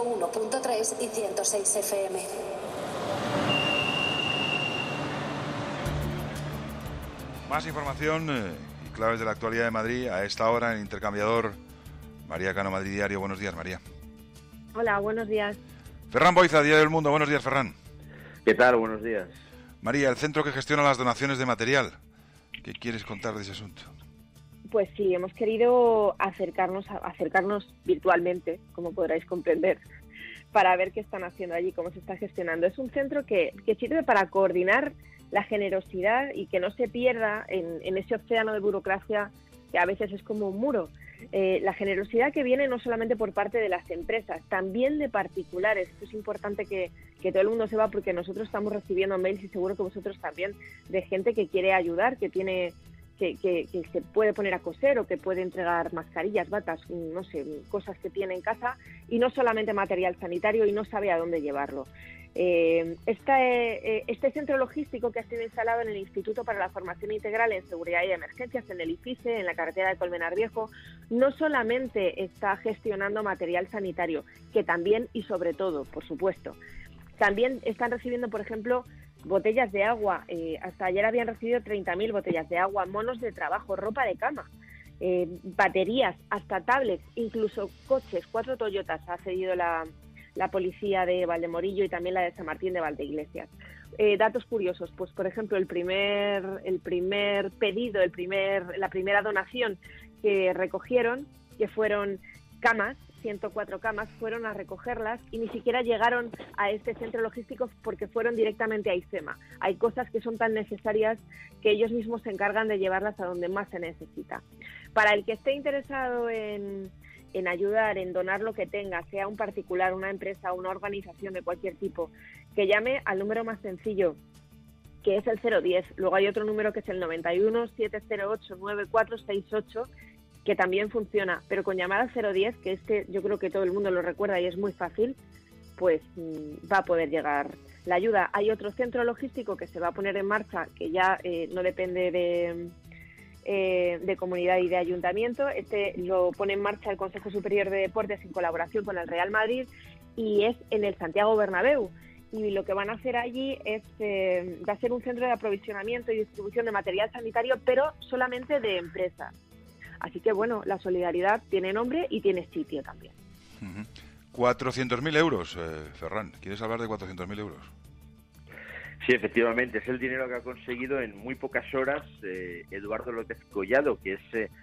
101.3 y 106 FM. Más información y claves de la actualidad de Madrid a esta hora en Intercambiador. María Cano, Madrid Diario. Buenos días, María. Hola, buenos días. Ferran Boiza, Diario del Mundo. Buenos días, Ferran. ¿Qué tal? Buenos días. María, el centro que gestiona las donaciones de material. ¿Qué quieres contar de ese asunto? Pues sí, hemos querido acercarnos virtualmente, como podréis comprender, para ver qué están haciendo allí, cómo se está gestionando. Es un centro que sirve para coordinar la generosidad y que no se pierda en ese océano de burocracia que a veces es como un muro. La generosidad que viene no solamente por parte de las empresas, también de particulares. Esto es importante que todo el mundo sepa, porque nosotros estamos recibiendo mails, y seguro que vosotros también, de gente que quiere ayudar, que se puede poner a coser o que puede entregar mascarillas, batas, no sé, cosas que tiene en casa, y no solamente material sanitario, y no sabe a dónde llevarlo. Este centro logístico que ha sido instalado en el Instituto para la Formación Integral en Seguridad y Emergencias, en el IFISE, en la carretera de Colmenar Viejo, no solamente está gestionando material sanitario, que también y sobre todo, por supuesto, también están recibiendo, por ejemplo, botellas de agua. Hasta ayer habían recibido 30.000 botellas de agua, monos de trabajo, ropa de cama, baterías, hasta tablets, incluso coches. 4 Toyotas ha cedido la policía de Valdemorillo y también la de San Martín de Valdeiglesias. Datos curiosos, pues por ejemplo el primer pedido, la primera donación que recogieron, que fueron camas, 104 camas, fueron a recogerlas y ni siquiera llegaron a este centro logístico porque fueron directamente a IFEMA. Hay cosas que son tan necesarias que ellos mismos se encargan de llevarlas a donde más se necesita. Para el que esté interesado en ayudar, en donar lo que tenga, sea un particular, una empresa, una organización de cualquier tipo, que llame al número más sencillo, que es el 010. Luego hay otro número que es el 91 708 9468, que también funciona, pero con llamar al 010, que yo creo que todo el mundo lo recuerda y es muy fácil, pues va a poder llegar la ayuda. Hay otro centro logístico que se va a poner en marcha, que ya no depende de comunidad y de ayuntamiento. Este lo pone en marcha el Consejo Superior de Deportes en colaboración con el Real Madrid, y es en el Santiago Bernabéu. Y lo que van a hacer allí va a ser un centro de aprovisionamiento y distribución de material sanitario, pero solamente de empresas. Así que, bueno, la solidaridad tiene nombre y tiene sitio también. 400.000 euros, Ferran. ¿Quieres hablar de 400.000 euros? Sí, efectivamente, es el dinero que ha conseguido en muy pocas horas Eduardo López Collazo, que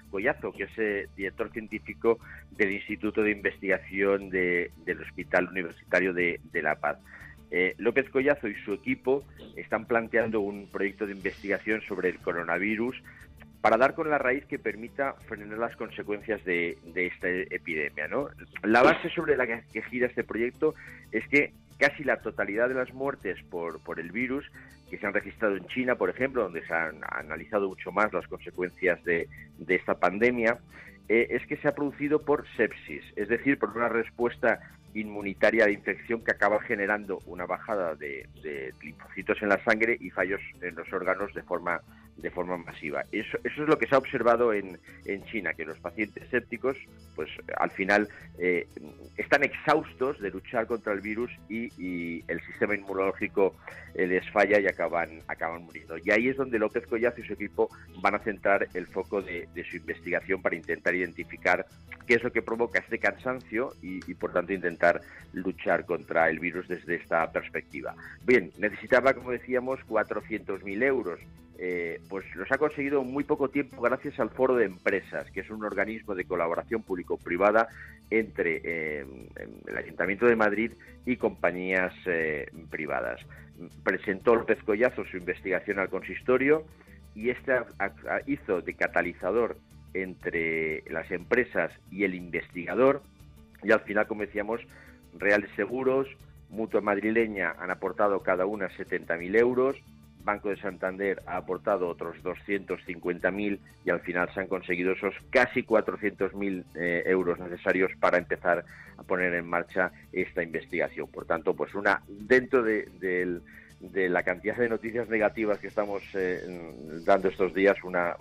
es director científico del Instituto de Investigación del Hospital Universitario de La Paz. López Collazo y su equipo están planteando un proyecto de investigación sobre el coronavirus para dar con la raíz que permita frenar las consecuencias de esta epidemia, ¿no? La base sobre la que gira este proyecto es que casi la totalidad de las muertes por el virus que se han registrado en China, por ejemplo, donde se han analizado mucho más las consecuencias de esta pandemia, es que se ha producido por sepsis, es decir, por una respuesta inmunitaria de infección que acaba generando una bajada de linfocitos en la sangre y fallos en los órganos de forma masiva. Eso es lo que se ha observado en China, que los pacientes sépticos, pues al final están exhaustos de luchar contra el virus y el sistema inmunológico les falla y acaban muriendo. Y ahí es donde López Collazo y su equipo van a centrar el foco de su investigación para intentar identificar qué es lo que provoca este cansancio y por tanto intentar luchar contra el virus desde esta perspectiva. Bien, necesitaba, como decíamos, 400.000 euros. Pues los ha conseguido en muy poco tiempo gracias al Foro de Empresas, que es un organismo de colaboración público-privada entre el Ayuntamiento de Madrid y compañías privadas. Presentó López Collazo su investigación al consistorio y hizo de catalizador entre las empresas y el investigador, y al final, como decíamos, Reales Seguros, Mutua Madrileña han aportado cada una 70.000 euros, Banco de Santander ha aportado otros 250.000 y al final se han conseguido esos casi 400.000 euros necesarios para empezar a poner en marcha esta investigación. Por tanto, pues dentro de la cantidad de noticias negativas que estamos dando estos días, una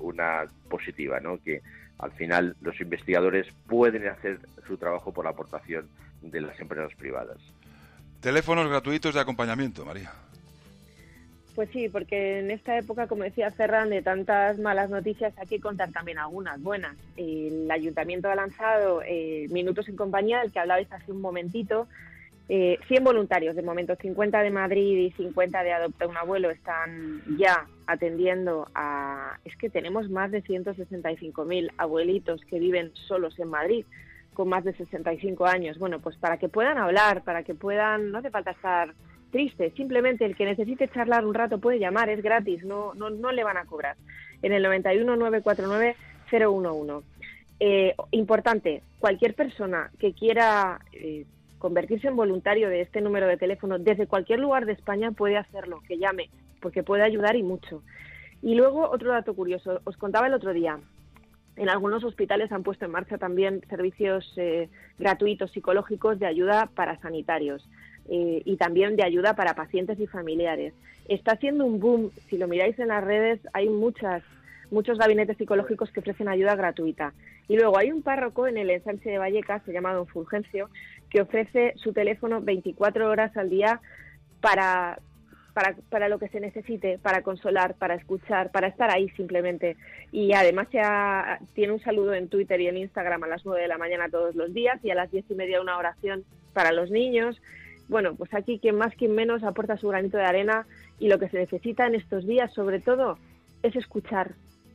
positiva, ¿no? Que al final los investigadores pueden hacer su trabajo por la aportación de las empresas privadas. Teléfonos gratuitos de acompañamiento, María. Pues sí, porque en esta época, como decía Ferran, de tantas malas noticias hay que contar también algunas buenas. El Ayuntamiento ha lanzado Minutos en Compañía, del que hablabais hace un momentito. 100 voluntarios, de momento 50 de Madrid y 50 de Adopta un Abuelo están ya atendiendo a... Es que tenemos más de 165.000 abuelitos que viven solos en Madrid, con más de 65 años. Bueno, pues para que puedan hablar, para que puedan... No hace falta estar triste, simplemente el que necesite charlar un rato puede llamar, es gratis, no le van a cobrar. En el 91 949 011. Importante, cualquier persona que quiera convertirse en voluntario de este número de teléfono desde cualquier lugar de España puede hacerlo, que llame, porque puede ayudar y mucho. Y luego otro dato curioso, os contaba el otro día, en algunos hospitales han puesto en marcha también servicios gratuitos psicológicos de ayuda para sanitarios y también de ayuda para pacientes y familiares. Está siendo un boom, si lo miráis en las redes, hay muchos gabinetes psicológicos que ofrecen ayuda gratuita. Y luego hay un párroco en el Ensanche de Vallecas, se llama Don Fulgencio, que ofrece su teléfono 24 horas al día para lo que se necesite, para consolar, para escuchar, para estar ahí simplemente. Y además tiene un saludo en Twitter y en Instagram a las 9 de la mañana todos los días y a las 10:30 una oración para los niños. Bueno, pues aquí quien más, quien menos aporta su granito de arena y lo que se necesita en estos días, sobre todo, es escuchar.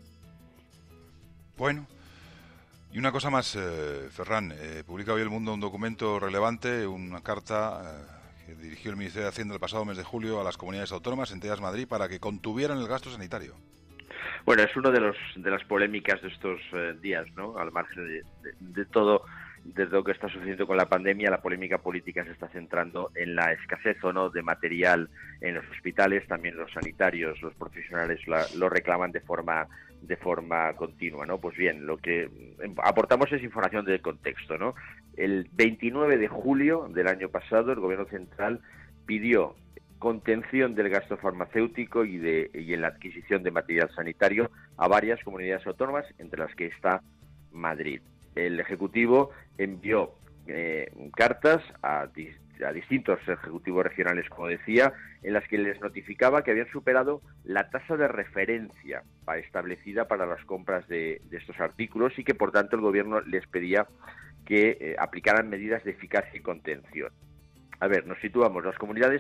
Bueno, y una cosa más, Ferran, publica hoy El Mundo un documento relevante, una carta que dirigió el Ministerio de Hacienda el pasado mes de julio a las comunidades autónomas, entre ellas Madrid, para que contuvieran el gasto sanitario. Bueno, es uno de las polémicas de estos días, ¿no? Al margen de todo, desde lo que está sucediendo con la pandemia, la polémica política se está centrando en la escasez o no de material en los hospitales. También los sanitarios, los profesionales lo reclaman de forma continua, ¿no? Pues bien, lo que aportamos es información del contexto, ¿no? El 29 de julio del año pasado, el Gobierno Central pidió contención del gasto farmacéutico y en la adquisición de material sanitario a varias comunidades autónomas, entre las que está Madrid. El Ejecutivo envió cartas a distintos ejecutivos regionales, como decía, en las que les notificaba que habían superado la tasa de referencia establecida para las compras de estos artículos y que, por tanto, el Gobierno les pedía que aplicaran medidas de eficacia y contención. A ver, nos situamos. Las comunidades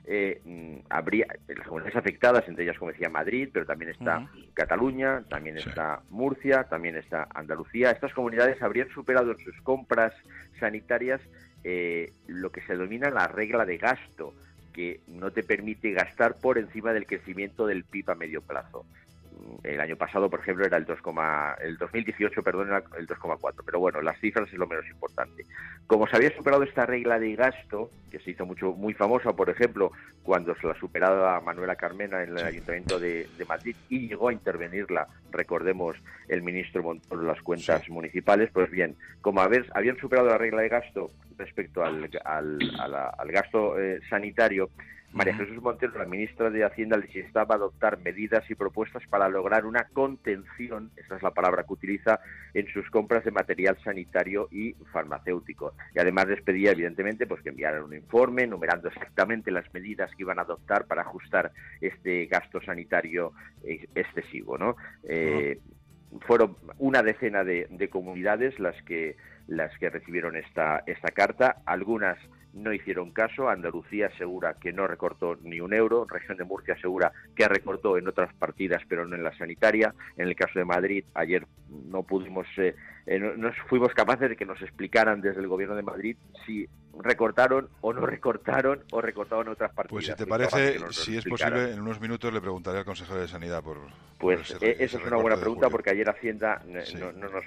las comunidades afectadas, entre ellas, como decía, Madrid, pero también está Cataluña, también está Murcia, también está Andalucía. Estas comunidades habrían superado en sus compras sanitarias lo que se denomina la regla de gasto, que no te permite gastar por encima del crecimiento del PIB a medio plazo. El año pasado, por ejemplo, era el 2018, era el 2,4, pero bueno, las cifras es lo menos importante. Como se había superado esta regla de gasto, que se hizo muy famosa, por ejemplo, cuando se la superaba Manuela Carmena en el Ayuntamiento de Madrid y llegó a intervenirla, recordemos, el ministro Montoro, las cuentas municipales, pues bien, como habían superado la regla de gasto respecto al gasto sanitario, María Jesús Montero, la ministra de Hacienda, les instaba a adoptar medidas y propuestas para lograr una contención, esa es la palabra que utiliza, en sus compras de material sanitario y farmacéutico. Y además les pedía, evidentemente, pues que enviaran un informe enumerando exactamente las medidas que iban a adoptar para ajustar este gasto sanitario excesivo, ¿no? Fueron una decena de comunidades las que recibieron esta carta. Algunas no hicieron caso. Andalucía asegura que no recortó ni un euro. Región de Murcia asegura que recortó en otras partidas, pero no en la sanitaria. En el caso de Madrid, ayer no fuimos capaces de que nos explicaran desde el Gobierno de Madrid si recortaron o no recortaron o recortaron en otras partidas. Pues si te parece, si es posible, en unos minutos le preguntaré al consejero de Sanidad por esa es una buena pregunta, porque ayer Hacienda no nos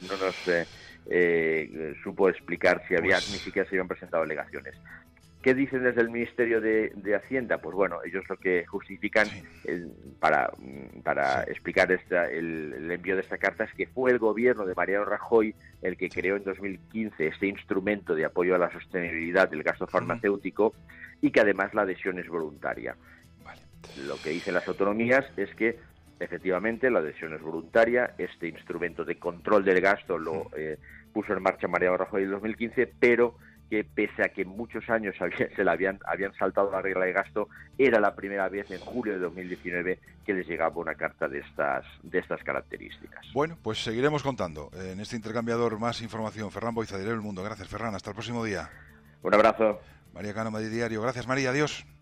supo explicar si ni siquiera se habían presentado alegaciones. ¿Qué dicen desde el Ministerio de Hacienda? Pues bueno, ellos lo que justifican para explicar el envío de esta carta es que fue el gobierno de Mariano Rajoy el que creó en 2015 este instrumento de apoyo a la sostenibilidad del gasto farmacéutico y que además la adhesión es voluntaria. Vale. Lo que dicen las autonomías es que efectivamente la adhesión es voluntaria, este instrumento de control del gasto lo puso en marcha Mariano Rajoy en 2015, pero que pese a que muchos años habían saltado la regla de gasto, era la primera vez en julio de 2019 que les llegaba una carta de estas características. Bueno, pues seguiremos contando en este intercambiador más información. Ferran Boiza, Diario El Mundo. Gracias, Ferran. Hasta el próximo día. Un abrazo. María Cano, Madrid Diario. Gracias, María. Adiós.